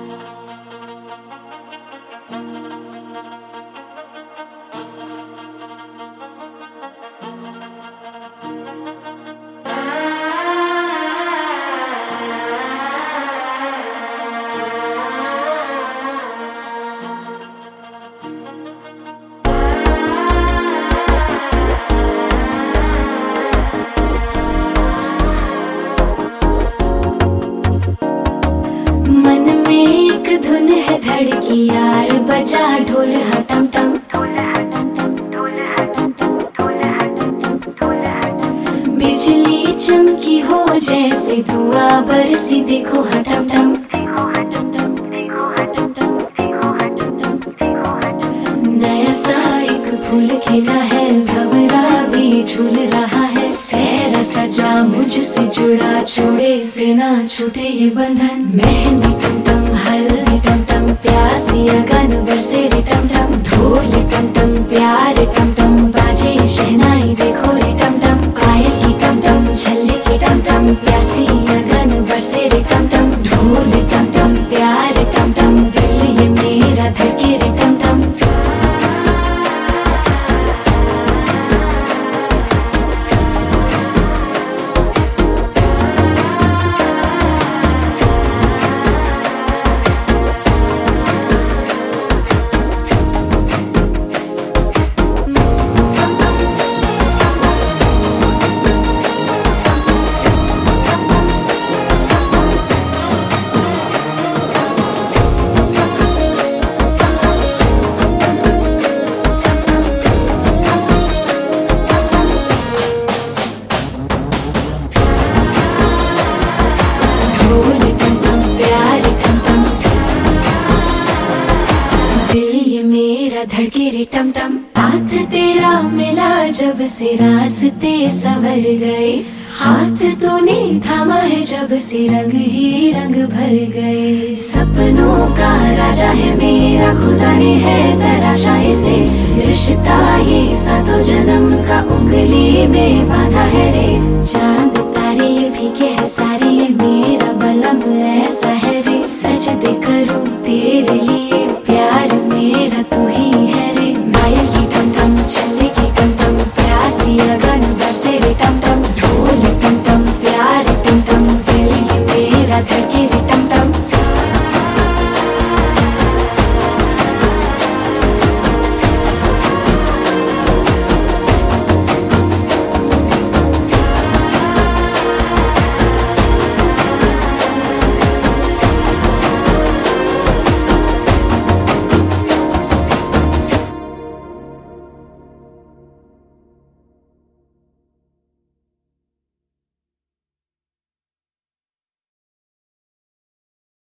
धड़की यार बजा ढोल हटम टम, बिजली चमकी हो जैसे धुआ बरसी देखो हटम टम, नया सा एक फूल खिला है, भंवरा भी झूल रहा है, सहरा सजा मुझसे जुड़ा, छोड़े से ना छूटे ये बंधन, मेहंदी टम टम हल्दी टम टम, प्यासी अगन बरसे रे टम टम, ढोल टम टम प्यार टम टम, बाजे शहनाई देखो रे टम टम, पायल की टम टम छल्ले की टम टम, प्यासी अगन बरसे रे टम टम, ढोल टम टम प्यार टम टम, दिल ये मेरा धड़के रे टम टम। धड़के रे टम टम, हाथ तेरा मिला जब से रास्ते संवर गए, हाथ तूने थामा है जब से रंग ही रंग भर गए, सपनों का राजा है मेरा खुदा ने है तराशा इसे, रिश्ता ये सातों जन्म का उंगली में बांधा है रे, चांद